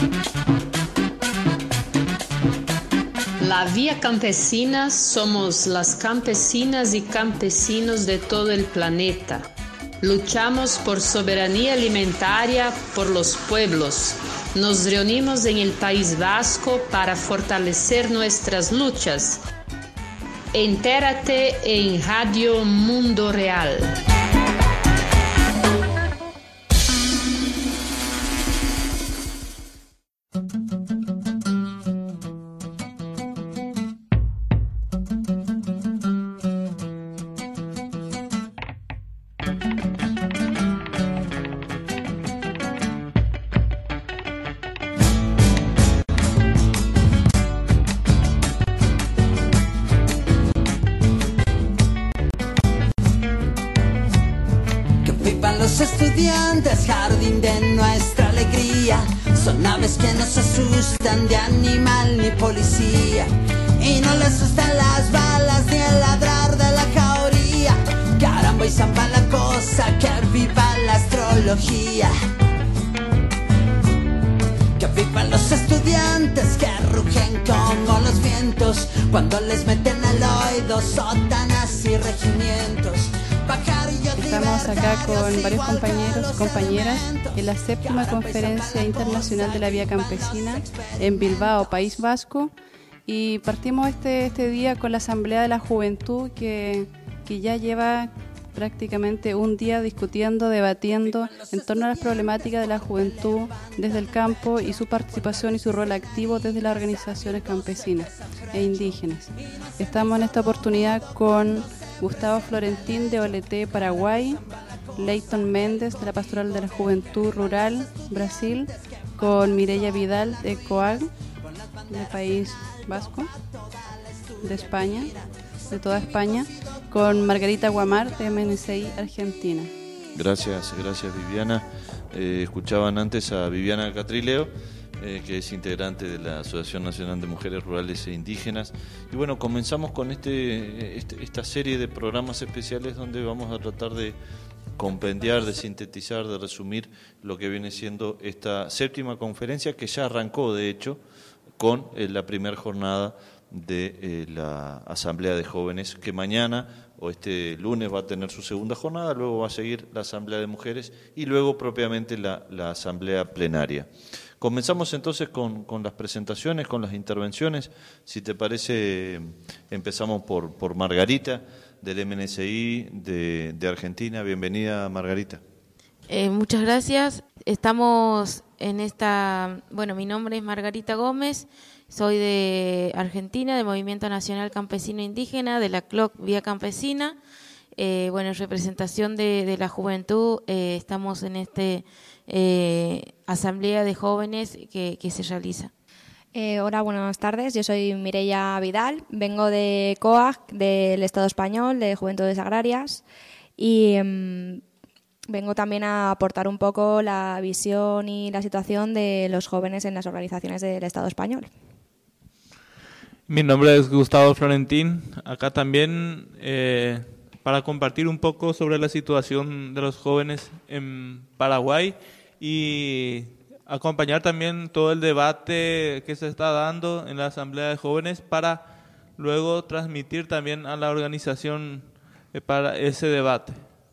La Vía Campesina somos las campesinas y campesinos de todo el planeta. Luchamos por soberanía alimentaria por los pueblos. Nos reunimos en el País Vasco para fortalecer nuestras luchas. Entérate en Radio Mundo Real. Los estudiantes, jardín de nuestra alegría, son aves que no se asustan de animal ni policía, y no les asustan las balas ni el ladrar de la jauría. Caramba y zamba la cosa, que viva la astrología. Que vivan los estudiantes que rugen como los vientos cuando les meten al oído sotanas y regimientos. Estamos acá con varios compañeros y compañeras en la 7ª Conferencia Internacional de la Vía Campesina en Bilbao, País Vasco, y partimos este día con la Asamblea de la Juventud que ya lleva prácticamente un día discutiendo, debatiendo en torno a las problemáticas de la juventud desde el campo y su participación y su rol activo desde las organizaciones campesinas e indígenas. Estamos en esta oportunidad con Gustavo Florentín de Oletê, Paraguay, Leighton Méndez de la Pastoral de la Juventud Rural, Brasil, con Mireia Vidal de COAG, del País Vasco, de España, de toda España, con Margarita Guamar de MNCI, Argentina. Gracias Viviana. Escuchaban antes a Viviana Catrileo, que es integrante de la Asociación Nacional de Mujeres Rurales e Indígenas. Y bueno, comenzamos con esta serie de programas especiales donde vamos a tratar de compendiar, de sintetizar, de resumir lo que viene siendo esta 7ª conferencia, que ya arrancó, de hecho, con la primera jornada de la Asamblea de Jóvenes, que mañana o este lunes va a tener su segunda jornada, luego va a seguir la Asamblea de Mujeres y luego propiamente la Asamblea Plenaria. Comenzamos entonces con las presentaciones, con las intervenciones. Si te parece, empezamos por Margarita, del MNCI de Argentina. Bienvenida, Margarita. Muchas gracias. Estamos en mi nombre es Margarita Gómez, soy de Argentina, del Movimiento Nacional Campesino Indígena, de la CLOC Vía Campesina. En representación de la juventud, estamos en asamblea de jóvenes que se realiza. Hola, buenas tardes. Yo soy Mireia Vidal, vengo de COAG, del Estado español, de Juventudes Agrarias, y vengo también a aportar un poco la visión y la situación de los jóvenes en las organizaciones del Estado español. Mi nombre es Gustavo Florentín, acá también para compartir un poco sobre la situación de los jóvenes en Paraguay y acompañar también todo el debate que se está dando en la Asamblea de Jóvenes para luego transmitir también a la organización para ese debate.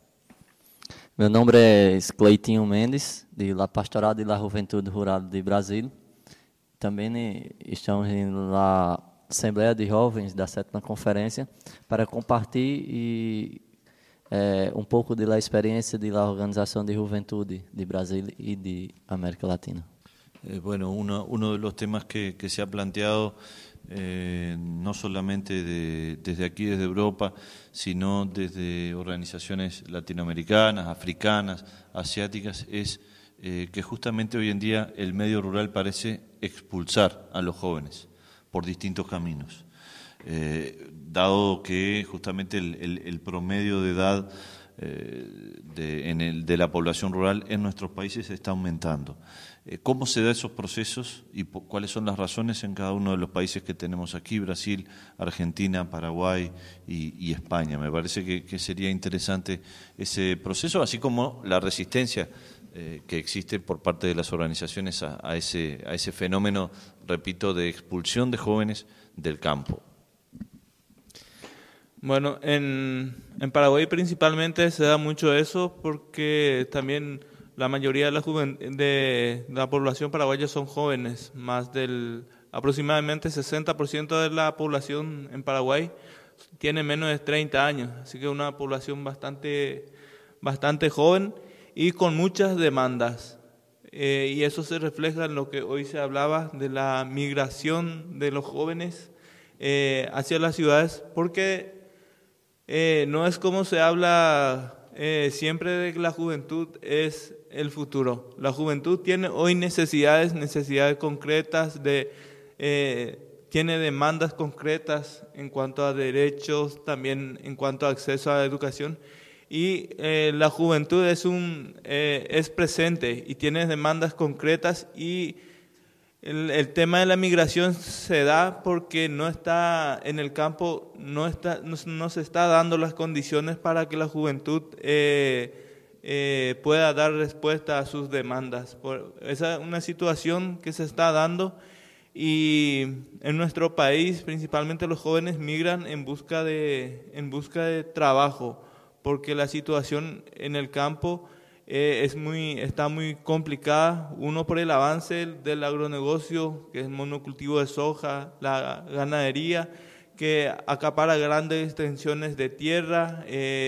Meu nome é Cleitinho Mendes, de La Pastoral de la Juventude Rural de Brasil. Também estamos na Assembleia de Jovens da 7ª Conferência para compartilhar um pouco da experiência da Organização de Juventude de Brasil y de América Latina. Uno de los temas que se ha planteado no solamente desde aquí, desde Europa, sino desde organizaciones latinoamericanas, africanas, asiáticas, es que justamente hoy en día el medio rural parece expulsar a los jóvenes por distintos caminos, dado que justamente el promedio de edad de la población rural en nuestros países está aumentando. ¿Cómo se dan esos procesos y cuáles son las razones en cada uno de los países que tenemos aquí, Brasil, Argentina, Paraguay y España? Me parece que sería interesante ese proceso, así como la resistencia que existe por parte de las organizaciones a ese fenómeno, repito, de expulsión de jóvenes del campo. Bueno, en Paraguay principalmente se da mucho eso porque también la mayoría de la población paraguaya son jóvenes, aproximadamente 60% de la población en Paraguay tiene menos de 30 años, así que una población bastante joven y con muchas demandas. Y eso se refleja en lo que hoy se hablaba de la migración de los jóvenes hacia las ciudades, porque no es como se habla siempre de que la juventud es el futuro. La juventud tiene hoy necesidades concretas, tiene demandas concretas en cuanto a derechos, también en cuanto a acceso a la educación. Y la juventud es presente y tiene demandas concretas, y el tema de la migración se da porque no está en el campo, no se está dando las condiciones para que la juventud pueda dar respuesta a sus demandas. Esa es una situación que se está dando, y en nuestro país principalmente los jóvenes migran en busca de trabajo, porque la situación en el campo está muy complicada. Uno, por el avance del agronegocio, que es el monocultivo de soja, la ganadería, que acapara grandes extensiones de tierra,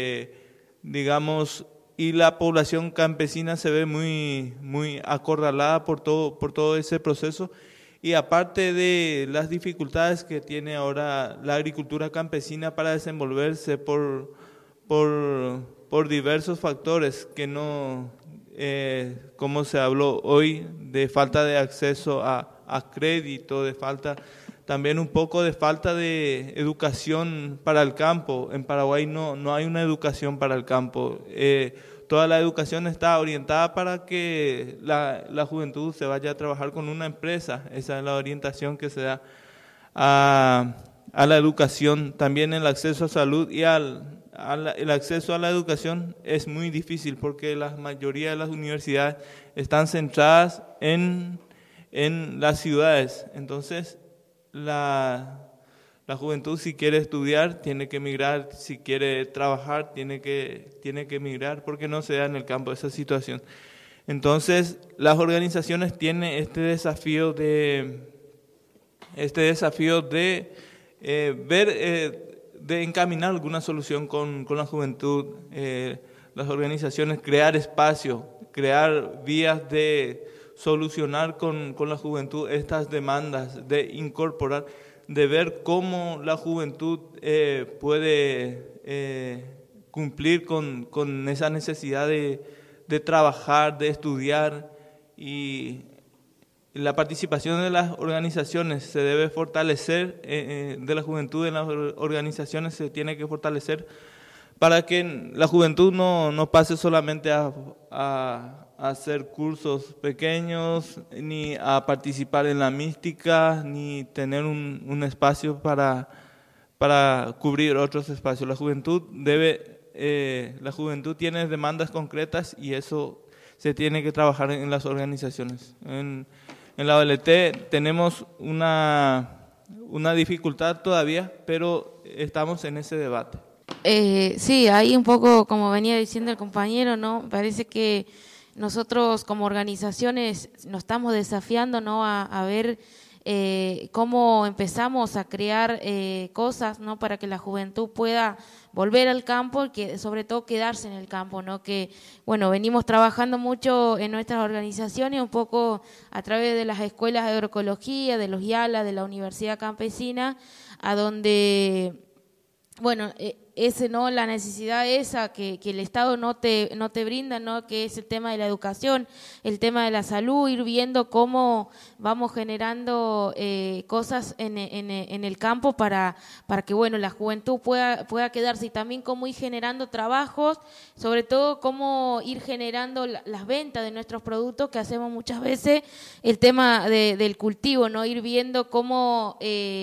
y la población campesina se ve muy acorralada por todo ese proceso. Y aparte de las dificultades que tiene ahora la agricultura campesina para desenvolverse por diversos factores que no, como se habló hoy, de falta de acceso a crédito, también un poco de falta de educación para el campo. En Paraguay no hay una educación para el campo. Toda la educación está orientada para que la juventud se vaya a trabajar con una empresa. Esa es la orientación que se da a la educación. También el acceso a salud y el acceso a la educación es muy difícil, porque la mayoría de las universidades están centradas en las ciudades. Entonces, la juventud, si quiere estudiar, tiene que emigrar; si quiere trabajar, tiene que emigrar, porque no se da en el campo esa situación. Entonces, las organizaciones tienen este desafío de encaminar alguna solución con la juventud. Las organizaciones, crear espacios, crear vías de solucionar con la juventud estas demandas, de incorporar, de ver cómo la juventud puede cumplir con esa necesidad de trabajar, de estudiar. Y la participación de las organizaciones se debe fortalecer, de la juventud en las organizaciones se tiene que fortalecer, para que la juventud no pase solamente a hacer cursos pequeños, ni a participar en la mística, ni tener un espacio para cubrir otros espacios. La juventud tiene demandas concretas, y eso se tiene que trabajar en las organizaciones. En la OLT tenemos una dificultad todavía, pero estamos en ese debate. Sí, ahí un poco, como venía diciendo el compañero, ¿no? Parece que nosotros como organizaciones nos estamos desafiando, ¿no? a ver cómo empezamos a crear cosas, ¿no? Para que la juventud pueda volver al campo, y que sobre todo quedarse en el campo, ¿no? Que, bueno, venimos trabajando mucho en nuestras organizaciones, un poco a través de las escuelas de agroecología, de los IALA, de la Universidad Campesina, a donde, bueno, ¿no? La necesidad esa que el Estado no te brinda, ¿no? Que es el tema de la educación, el tema de la salud, ir viendo cómo vamos generando cosas en el campo para que, bueno, la juventud pueda quedarse, y también cómo ir generando trabajos, sobre todo cómo ir generando las ventas de nuestros productos, que hacemos muchas veces, el tema del cultivo, ¿no? Ir viendo cómo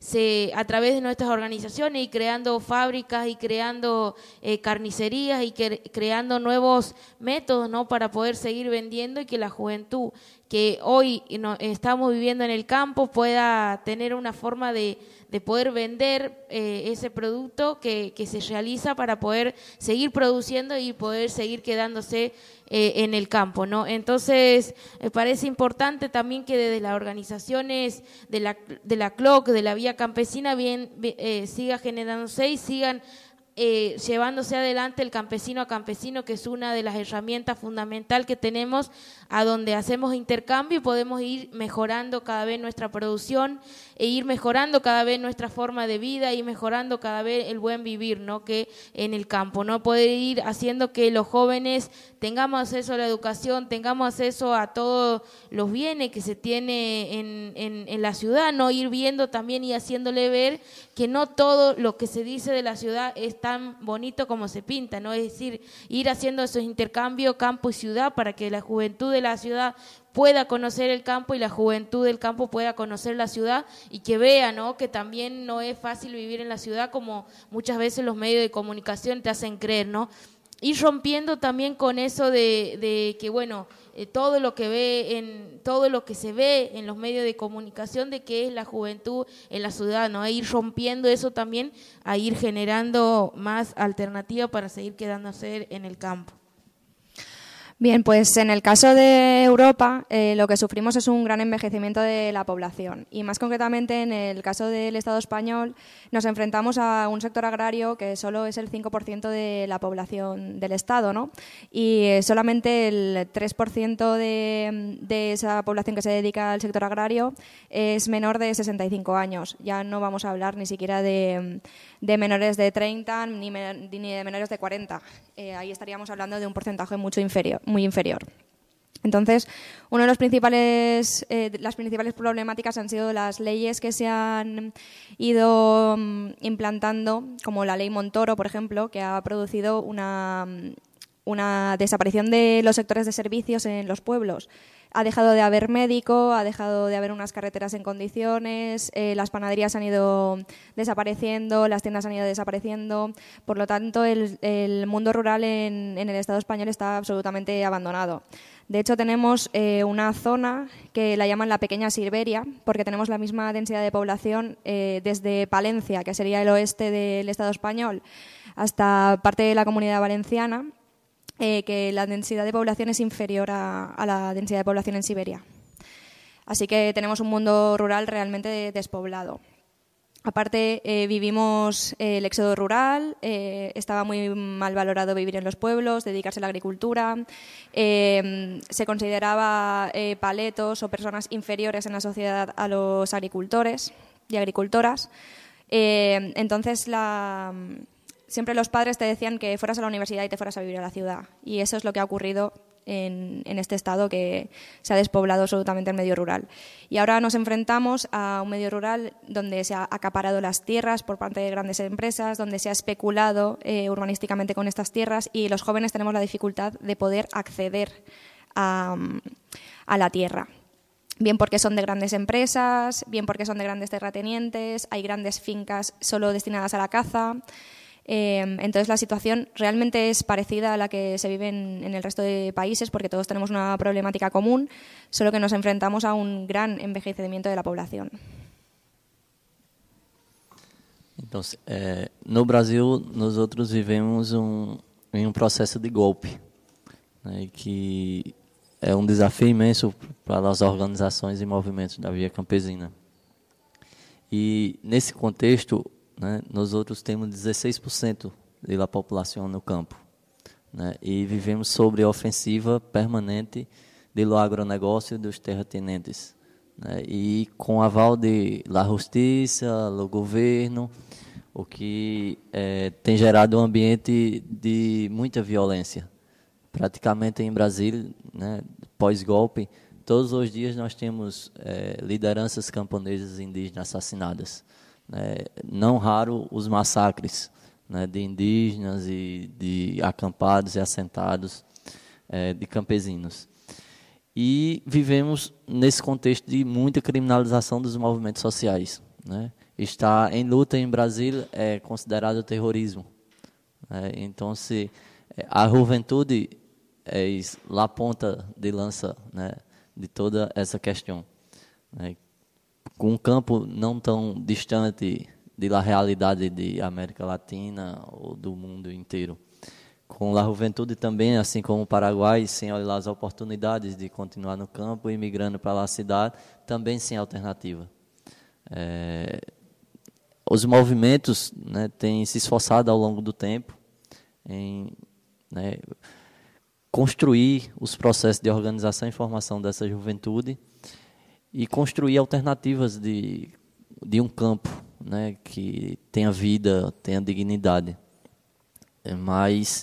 a través de nuestras organizaciones y creando fábricas y creando carnicerías y creando nuevos métodos, ¿no?, para poder seguir vendiendo, y que la juventud que hoy estamos viviendo en el campo pueda tener una forma de poder vender ese producto que se realiza para poder seguir produciendo y poder seguir quedándose en el campo, ¿no? Entonces, me parece importante también que desde las organizaciones de la CLOC, de la Vía Campesina, siga generándose y sigan llevándose adelante el campesino a campesino, que es una de las herramientas fundamentales que tenemos, a donde hacemos intercambio y podemos ir mejorando cada vez nuestra producción e ir mejorando cada vez nuestra forma de vida y mejorando cada vez el buen vivir, ¿no?, que en el campo, ¿no? Poder ir haciendo que los jóvenes tengamos acceso a la educación, tengamos acceso a todos los bienes que se tiene en la ciudad, no ir viendo también y haciéndole ver que no todo lo que se dice de la ciudad es tan bonito como se pinta, ¿no? Es decir, ir haciendo esos intercambios campo y ciudad para que la juventud de la ciudad pueda conocer el campo y la juventud del campo pueda conocer la ciudad, y que vea, ¿no?, que también no es fácil vivir en la ciudad como muchas veces los medios de comunicación te hacen creer, ¿no? Ir rompiendo también con eso de que, bueno, todo lo que se ve en los medios de comunicación de que es la juventud en la ciudad, ¿no? Ir rompiendo eso también, a ir generando más alternativas para seguir quedándose en el campo. Bien, pues en el caso de Europa lo que sufrimos es un gran envejecimiento de la población, y más concretamente en el caso del Estado español nos enfrentamos a un sector agrario que solo es el 5% de la población del Estado, ¿no? Y solamente el 3% de esa población que se dedica al sector agrario es menor de 65 años. Ya no vamos a hablar ni siquiera de menores de 30 ni de menores de 40. Ahí estaríamos hablando de un porcentaje muy inferior. Entonces, una de las principales problemáticas han sido las leyes que se han ido implantando, como la ley Montoro, por ejemplo, que ha producido una desaparición de los sectores de servicios en los pueblos. Ha dejado de haber médico, ha dejado de haber unas carreteras en condiciones, las panaderías han ido desapareciendo, las tiendas han ido desapareciendo. Por lo tanto, el mundo rural en el Estado español está absolutamente abandonado. De hecho, tenemos una zona que la llaman la Pequeña Siberia, porque tenemos la misma densidad de población desde Palencia, que sería el oeste del Estado español, hasta parte de la Comunidad Valenciana, que la densidad de población es inferior a la densidad de población en Siberia. Así que tenemos un mundo rural realmente despoblado. Aparte, vivimos el éxodo rural, estaba muy mal valorado vivir en los pueblos, dedicarse a la agricultura, se consideraba paletos o personas inferiores en la sociedad a los agricultores y agricultoras. Entonces, siempre los padres te decían que fueras a la universidad y te fueras a vivir a la ciudad. Y eso es lo que ha ocurrido en este estado, que se ha despoblado absolutamente el medio rural. Y ahora nos enfrentamos a un medio rural donde se ha acaparado las tierras por parte de grandes empresas, donde se ha especulado urbanísticamente con estas tierras, y los jóvenes tenemos la dificultad de poder acceder a la tierra. Bien porque son de grandes empresas, bien porque son de grandes terratenientes, hay grandes fincas solo destinadas a la caza. Entonces la situación realmente es parecida a la que se vive en el resto de países, porque todos tenemos una problemática común, solo que nos enfrentamos a un gran envejecimiento de la población. Entonces, no Brasil, nosotros vivemos em um processo de golpe, né, que é um desafio imenso para as organizações e movimentos da Via Campesina. E nesse contexto, né, nós outros temos 16% da população no campo, né, e vivemos sobre a ofensiva permanente do agronegócio e dos terratenientes, né, e com aval de la justiça, do governo, o que tem gerado um ambiente de muita violência. Praticamente em Brasília, né, pós-golpe, todos os dias nós temos lideranças camponesas indígenas assassinadas. Não raro os massacres, né, de indígenas e de acampados e assentados, de campesinos. E vivemos nesse contexto de muita criminalização dos movimentos sociais, né? Estar em luta em Brasil é considerado terrorismo. Então, se a juventude é a ponta de lança, né, de toda essa questão, né? Com um campo não tão distante da realidade de América Latina ou do mundo inteiro. Com a juventude também, assim como o Paraguai, sem olhar as oportunidades de continuar no campo e migrando para a cidade, também sem alternativa. Os movimentos, né, têm se esforçado ao longo do tempo em, né, construir os processos de organização e formação dessa juventude e construir alternativas de um campo, né, que tenha vida, tenha dignidade. Mas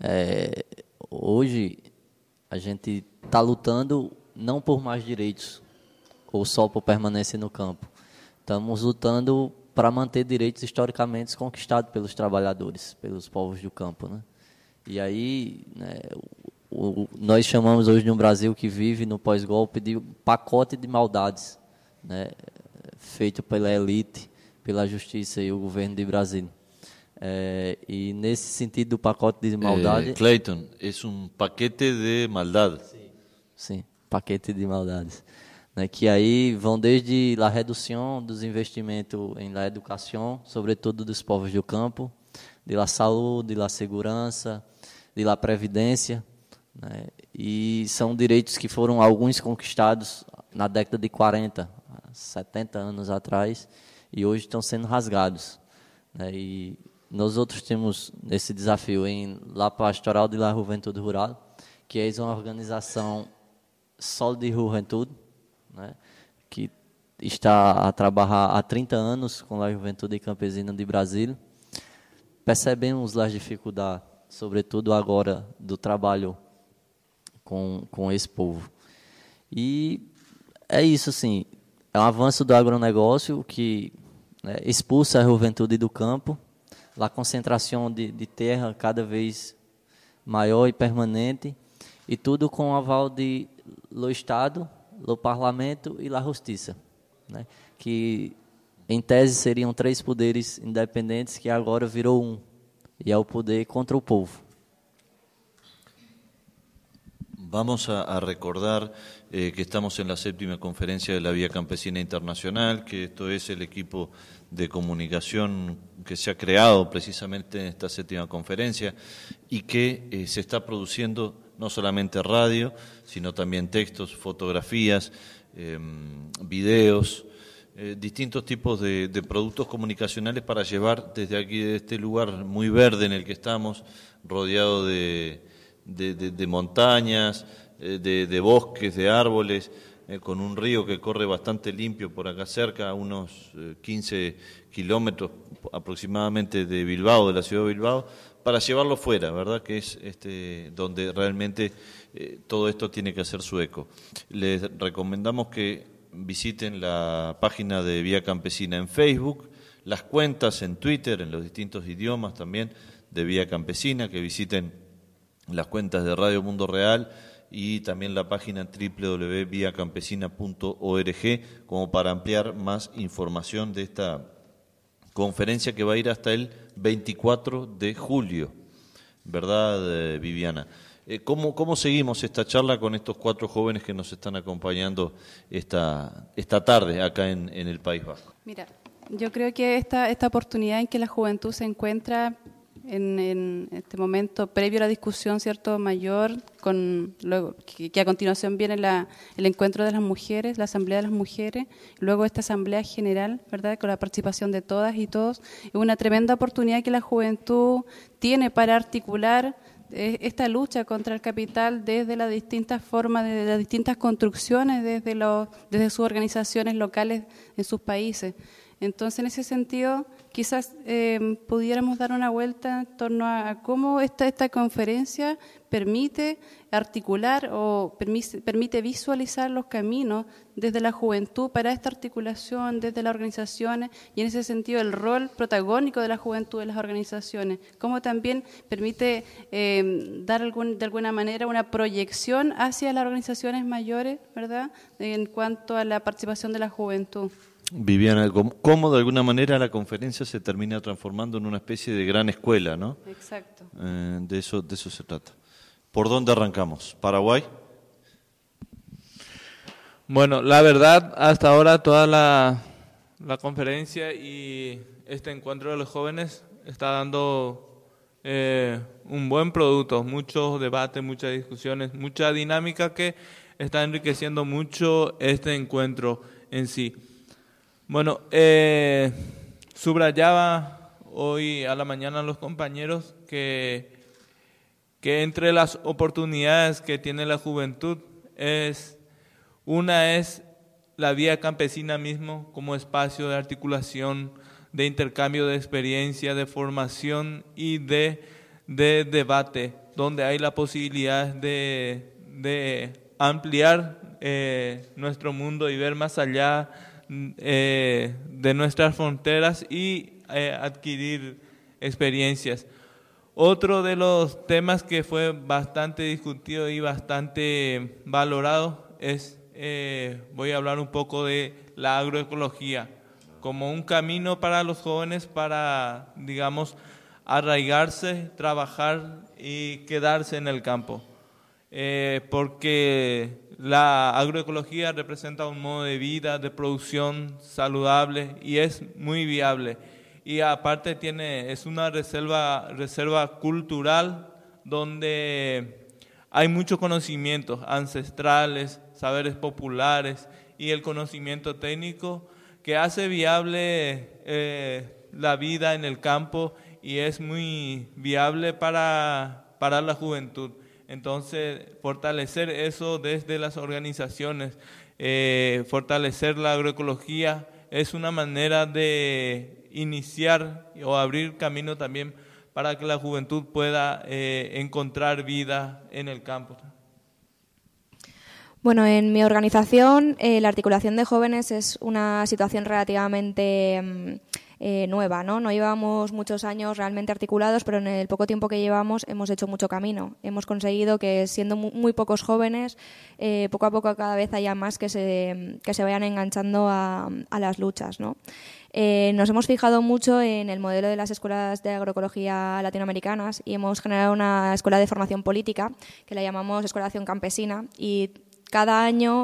hoje a gente está lutando não por mais direitos ou só por permanência no campo. Estamos lutando para manter direitos historicamente conquistados pelos trabalhadores, pelos povos do campo, né? E aí, né, nós chamamos hoje de um Brasil que vive no pós-golpe de pacote de maldades, né, feito pela elite, pela justiça e o governo de Brasília. E nesse sentido do pacote de maldade... Clayton, é paquete de maldade. Sim, paquete de maldades. Né, que aí vão desde a redução dos investimentos em la educação, sobretudo dos povos do campo, de la saúde, de la segurança, de la previdência, né, e são direitos que foram alguns conquistados na década de 40, 70 anos atrás, e hoje estão sendo rasgados. Né, e nós outros temos esse desafio em La Pastoral de la Juventude Rural, que é uma organização só de juventude, né, que está a trabalhar há 30 anos com a Juventude Campesina de Brasília. Percebemos as dificuldades, sobretudo agora, do trabalho com esse povo. E é isso, assim, é um avanço do agronegócio que, né, expulsa a juventude do campo, a concentração de terra cada vez maior e permanente, e tudo com o aval do Estado, do Parlamento e da Justiça, né? Que em tese seriam 3 poderes independentes que agora virou um, e é o poder contra o povo. Vamos a recordar que estamos en la 7ª conferencia de la Vía Campesina Internacional, que esto es el equipo de comunicación que se ha creado precisamente en esta 7ª conferencia y que se está produciendo no solamente radio, sino también textos, fotografías, videos, distintos tipos de productos comunicacionales para llevar desde aquí, de este lugar muy verde en el que estamos, rodeado de montañas, de bosques, de árboles, con un río que corre bastante limpio por acá cerca, a unos 15 kilómetros aproximadamente de Bilbao, de la ciudad de Bilbao, para llevarlo fuera, ¿verdad? Que es donde realmente todo esto tiene que hacer su eco. Les recomendamos que visiten la página de Vía Campesina en Facebook, las cuentas en Twitter, en los distintos idiomas también de Vía Campesina, que visiten las cuentas de Radio Mundo Real y también la página www.viacampesina.org como para ampliar más información de esta conferencia que va a ir hasta el 24 de julio, ¿verdad, Viviana? ¿Cómo seguimos esta charla con estos 4 jóvenes que nos están acompañando esta tarde acá en el País Vasco? Mira, yo creo que esta oportunidad en que la juventud se encuentra en este momento previo a la discusión, cierto, mayor, luego que a continuación viene el encuentro de las mujeres, la asamblea de las mujeres, luego esta asamblea general, ¿verdad?, con la participación de todas y todos, es una tremenda oportunidad que la juventud tiene para articular esta lucha contra el capital desde las distintas formas, desde las distintas construcciones, desde sus organizaciones locales en sus países. Entonces, en ese sentido, quizás pudiéramos dar una vuelta en torno a cómo esta conferencia permite articular o permite visualizar los caminos desde la juventud para esta articulación, desde las organizaciones, y en ese sentido el rol protagónico de la juventud en las organizaciones, cómo también permite dar de alguna manera una proyección hacia las organizaciones mayores, ¿verdad?, en cuanto a la participación de la juventud. Viviana, cómo de alguna manera la conferencia se termina transformando en una especie de gran escuela, ¿no? Exacto. De eso se trata. ¿Por dónde arrancamos? ¿Paraguay? Bueno, la verdad, hasta ahora toda la conferencia y este encuentro de los jóvenes está dando un buen producto, muchos debates, muchas discusiones, mucha dinámica que está enriqueciendo mucho este encuentro en sí. Bueno, subrayaba hoy a la mañana a los compañeros que entre las oportunidades que tiene la juventud una es la vía campesina mismo como espacio de articulación, de intercambio de experiencia, de formación y de debate, donde hay la posibilidad de ampliar nuestro mundo y ver más allá de nuestras fronteras y adquirir experiencias. Otro de los temas que fue bastante discutido y bastante valorado voy a hablar un poco de la agroecología como un camino para los jóvenes para, digamos, arraigarse, trabajar y quedarse en el campo. Porque la agroecología representa un modo de vida, de producción saludable y es muy viable. Y aparte es una reserva cultural donde hay muchos conocimientos ancestrales, saberes populares y el conocimiento técnico que hace viable la vida en el campo y es muy viable para la juventud. Entonces, fortalecer eso desde las organizaciones, fortalecer la agroecología es una manera de iniciar o abrir camino también para que la juventud pueda encontrar vida en el campo. Bueno, en mi organización la articulación de jóvenes es una situación relativamente nueva, ¿no? No llevamos muchos años realmente articulados, pero en el poco tiempo que llevamos hemos hecho mucho camino. Hemos conseguido que, siendo muy pocos jóvenes, poco a poco cada vez haya más que se vayan enganchando a las luchas, ¿no? Nos hemos fijado mucho en el modelo de las escuelas de agroecología latinoamericanas y hemos generado una escuela de formación política que la llamamos Escuela de Acción Campesina y cada año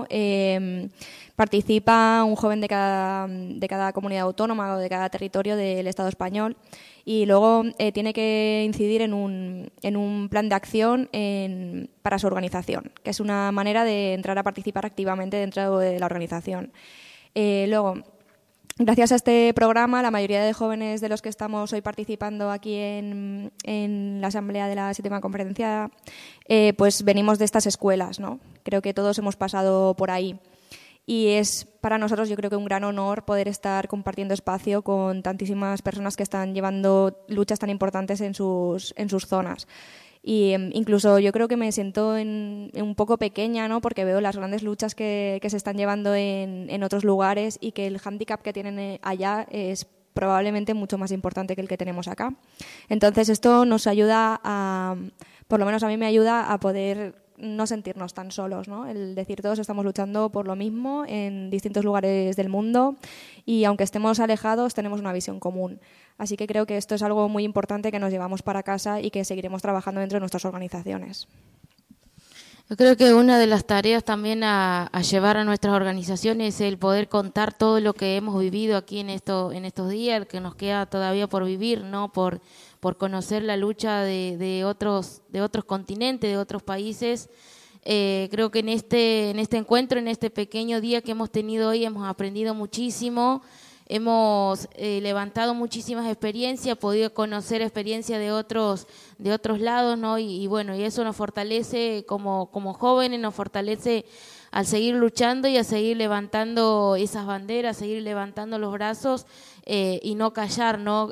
participa un joven de cada comunidad autónoma o de cada territorio del Estado español y luego tiene que incidir en un plan de acción para su organización, que es una manera de entrar a participar activamente dentro de la organización. Luego, gracias a este programa, la mayoría de jóvenes de los que estamos hoy participando aquí en la Asamblea de la 7ª Conferencia, pues venimos de estas escuelas, ¿no? Creo que todos hemos pasado por ahí. Y es para nosotros, yo creo que un gran honor poder estar compartiendo espacio con tantísimas personas que están llevando luchas tan importantes en sus zonas. Y incluso yo creo que me siento un poco pequeña, ¿no? Porque veo las grandes luchas que se están llevando en otros lugares y que el hándicap que tienen allá es probablemente mucho más importante que el que tenemos acá. Entonces esto nos ayuda por lo menos a mí me ayuda a poder no sentirnos tan solos, ¿no? El decir todos estamos luchando por lo mismo en distintos lugares del mundo y aunque estemos alejados tenemos una visión común. Así que creo que esto es algo muy importante que nos llevamos para casa y que seguiremos trabajando dentro de nuestras organizaciones. Yo creo que una de las tareas también a llevar a nuestras organizaciones es el poder contar todo lo que hemos vivido aquí en estos días, que nos queda todavía por vivir, ¿no? Por conocer la lucha de otros continentes, de otros países. Creo que en este encuentro, en este pequeño día que hemos tenido hoy, hemos aprendido muchísimo. Hemos levantado muchísimas experiencias, podido conocer experiencias de otros lados, ¿no? Y bueno, y eso nos fortalece como jóvenes, nos fortalece al seguir luchando y a seguir levantando esas banderas, seguir levantando los brazos y no callar, ¿no?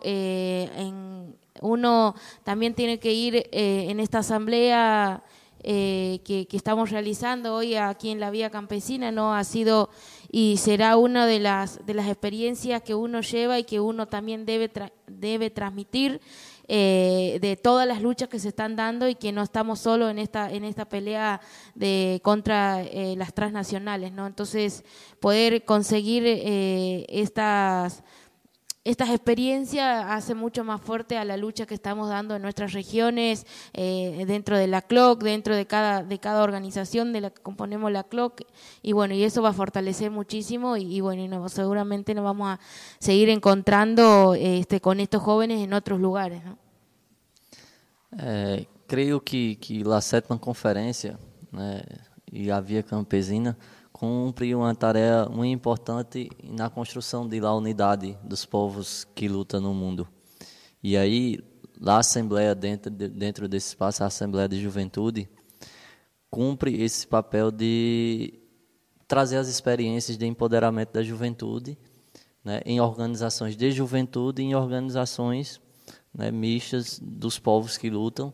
Uno también tiene que ir en esta asamblea que estamos realizando hoy aquí en la Vía Campesina, ¿no? Ha sido y será una de las experiencias que uno lleva y que uno también debe transmitir de todas las luchas que se están dando y que no estamos solo en esta pelea contra las transnacionales, ¿no? Entonces, poder conseguir estas experiencias hace mucho más fuerte a la lucha que estamos dando en nuestras regiones, dentro de la CLOC, dentro de cada organización de la que componemos la CLOC, y bueno, y eso va a fortalecer muchísimo, y bueno, seguramente nos vamos a seguir encontrando con estos jóvenes en otros lugares, ¿no? Creio que a 7ª Conferência, né, e a Via Campesina cumpre uma tarefa muito importante na construção da unidade dos povos que lutam no mundo. E aí, a Assembleia, dentro desse espaço, a Assembleia de Juventude, cumpre esse papel de trazer as experiências de empoderamento da juventude, né, em organizações de juventude e em organizações, né, mistas dos povos que lutam,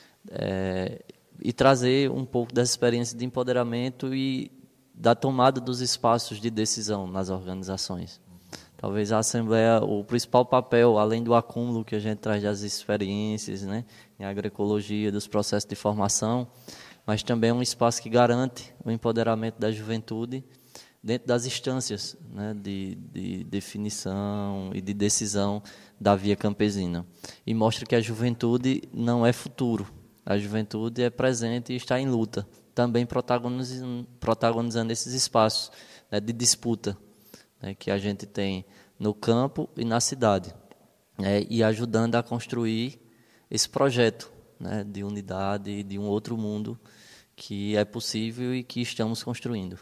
e trazer um pouco dessa experiência de empoderamento e da tomada dos espaços de decisão nas organizações. Talvez a Assembleia, o principal papel, além do acúmulo que a gente traz das experiências, né, em agroecologia, dos processos de formação, mas também é um espaço que garante o empoderamento da juventude dentro das instâncias, né, de definição e de decisão da Via Campesina. E mostra que a juventude não é futuro, a juventude é presente e está em luta, também protagonizando esses espaços, né, de disputa, né, que a gente tem no campo e na cidade, né, e ajudando a construir esse projeto, né, de unidade e de um outro mundo que é possível e que estamos construindo.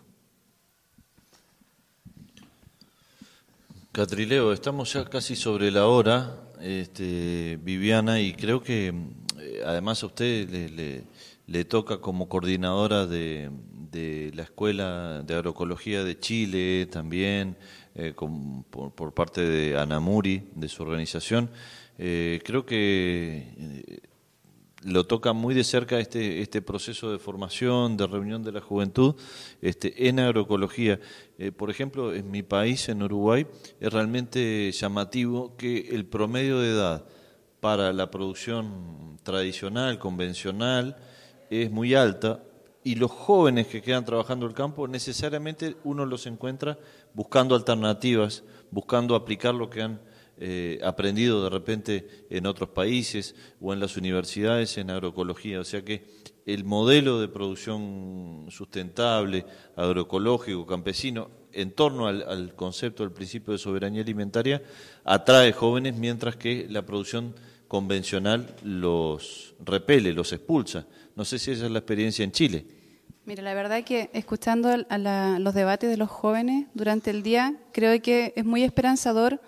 Catrileo, estamos ya casi sobre la hora, Viviana, y creo que además a usted le toca como coordinadora de la Escuela de Agroecología de Chile también, por parte de Anamuri, de su organización. Creo que lo toca muy de cerca este proceso de formación, de reunión de la juventud en agroecología. Por ejemplo, en mi país, en Uruguay, es realmente llamativo que el promedio de edad para la producción tradicional, convencional, es muy alta, y los jóvenes que quedan trabajando el campo, necesariamente uno los encuentra buscando alternativas, buscando aplicar lo que han aprendido de repente en otros países o en las universidades en agroecología. O sea que el modelo de producción sustentable, agroecológico, campesino, en torno al concepto del principio de soberanía alimentaria, atrae jóvenes, mientras que la producción convencional los repele, los expulsa. No sé si esa es la experiencia en Chile. Mira, la verdad que escuchando los debates de los jóvenes durante el día, creo que es muy esperanzador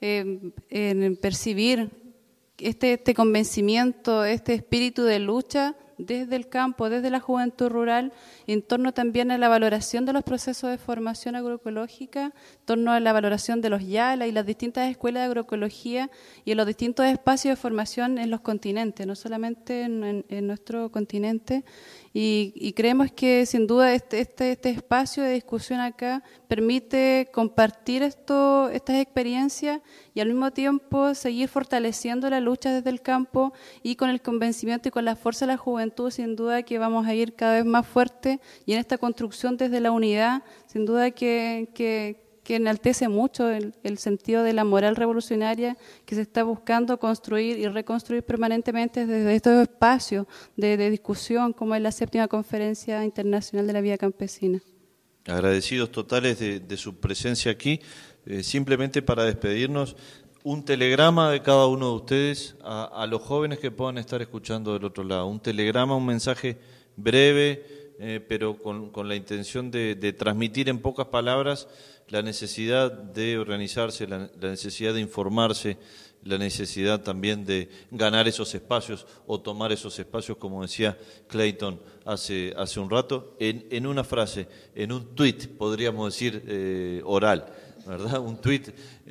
en percibir este convencimiento, este espíritu de lucha desde el campo, desde la juventud rural, en torno también a la valoración de los procesos de formación agroecológica, en torno a la valoración de los YALA y las distintas escuelas de agroecología y en los distintos espacios de formación en los continentes, no solamente en nuestro continente. Y creemos que sin duda este espacio de discusión acá permite compartir estas experiencias y al mismo tiempo seguir fortaleciendo la lucha desde el campo y con el convencimiento y con la fuerza de la juventud, sin duda que vamos a ir cada vez más fuerte y en esta construcción desde la unidad, sin duda que enaltece mucho el sentido de la moral revolucionaria que se está buscando construir y reconstruir permanentemente desde estos espacios de discusión como es la 7ª Conferencia Internacional de la Vía Campesina. Agradecidos totales de su presencia aquí. Simplemente para despedirnos, un telegrama de cada uno de ustedes a los jóvenes que puedan estar escuchando del otro lado. Un telegrama, un mensaje breve, pero con la intención de transmitir en pocas palabras la necesidad de organizarse, la necesidad de informarse, la necesidad también de ganar esos espacios o tomar esos espacios, como decía Clayton hace un rato, en una frase, en un tuit, podríamos decir oral, ¿verdad? Un tuit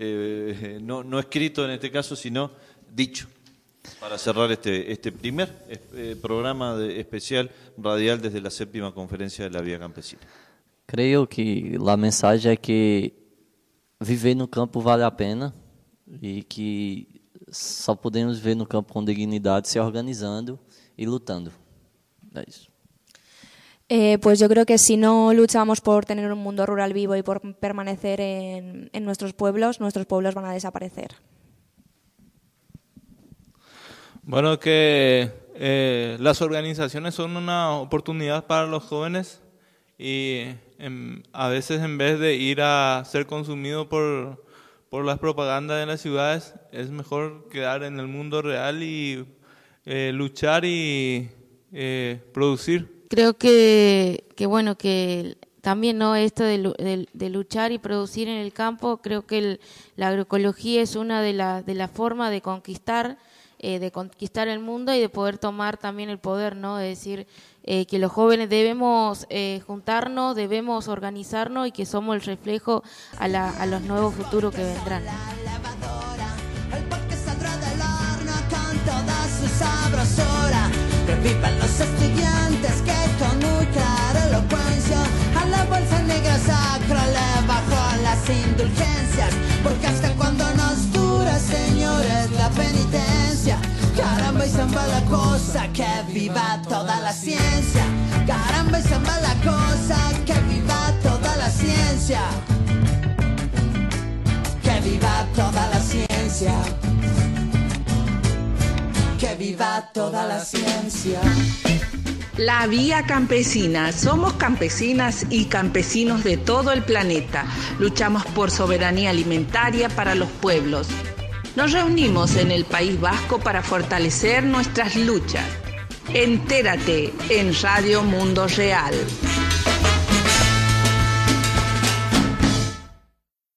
no escrito en este caso, sino dicho, para cerrar este primer programa especial radial desde la 7ª Conferencia de la Vía Campesina. Creio que a mensagem é que viver no campo vale a pena e que só podemos ver no campo com dignidade se organizando y lutando. É isso. Pues yo creo que si no luchamos por tener un mundo rural vivo y por permanecer en nuestros pueblos van a desaparecer. Bueno, que las organizaciones son una oportunidad para los jóvenes y a veces en vez de ir a ser consumido por las propagandas de las ciudades, es mejor quedar en el mundo real y luchar y producir. Creo que bueno, que también no esto de luchar y producir en el campo, creo que la agroecología es una de las formas de conquistar el mundo y de poder tomar también el poder, ¿no? Es decir, que los jóvenes debemos juntarnos, debemos organizarnos y que somos el reflejo a los nuevos futuros que vendrán. Que vivan los estudiantes que con muy clara elocuencia a la bolsa negra sacra le bajó las indulgencias, porque hasta cuando nos dura, señores, la penitencia. Caramba y samba la cosa, que viva toda la ciencia. Caramba y samba la cosa, que viva toda la ciencia. Que viva toda la ciencia. Que viva toda la ciencia. La Vía Campesina. Somos campesinas y campesinos de todo el planeta. Luchamos por soberanía alimentaria para los pueblos. Nos reunimos en el País Vasco para fortalecer nuestras luchas. Entérate en Radio Mundo Real.